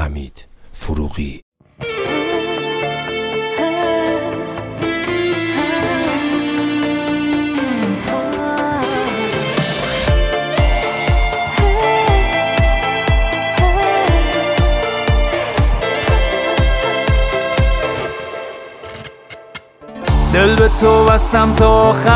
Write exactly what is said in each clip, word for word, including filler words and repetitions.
حمید فروغی. دل به تو بستم تا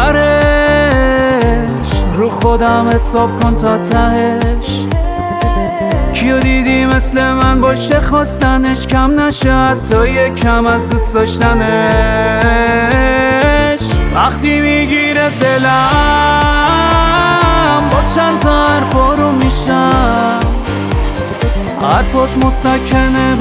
آخرش، رو خودم حساب کن تا تهش. کیو دیدی مثل من باشه خواستنش کم نشه حتی یک کم از دوست داشتنش. وقتی میگیره دلم با چند تا حرفا رو میشم، حرفات مسکنه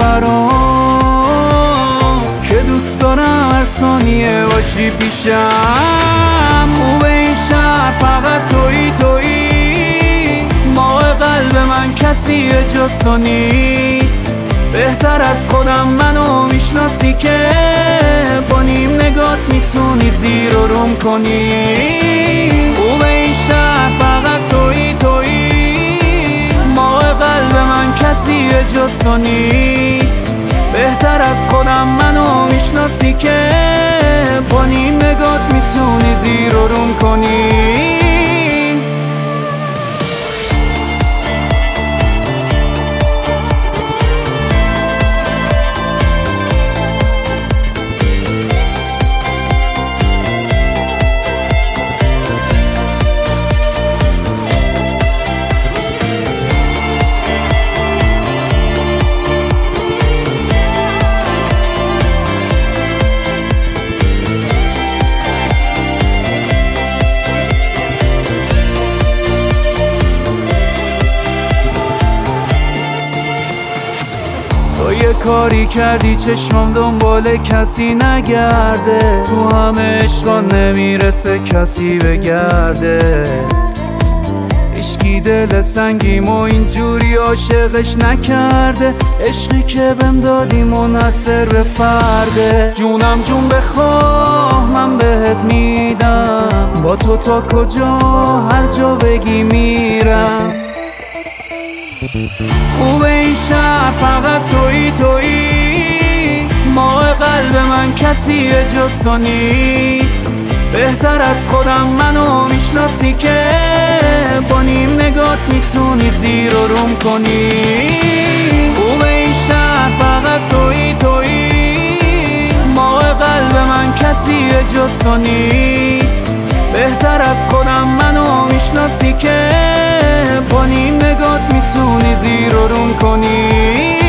برام که دوست دارم هر ثانیه باشی پیشم. خوبه این شهر فقط تویی تویی، ماه قلب من کسی جز تو نیست. بهتر از خودم منو میشناسی که با نیم نگات میتونی زیر و روم کنی. خوبه این شهر فقط تویی تویی، ماه قلب من کسی جز تو نیست. بهتر از خودم منو میشناسی که با نیم نگات میتونی زیر و روم کنی. تو یه کاری کردی چشمم دنبال کسی نگرده، تو همه عشقا نمیرسه کسی بگردت. عشقی دل سنگیم و اینجوری عاشقش نکرده، عشقی که بهم دادی منحصر به فرده. جونم جون بخواه من بهت میدم، با تو تا کجا هر جا بگی میرم. خوبه این شهر فقط تویی تویی، ماه قلب من کسی جز تو نیست. بهتر از خودم منو میشناسی که با نیم نگات میتونی زیر و روم کنی. خوبه این شهر فقط تویی تویی، ماه قلب من کسی جز تو نیست. بهتر از خودم منو میشناسی که با نیم نگات میتونی زیر و روم کنی.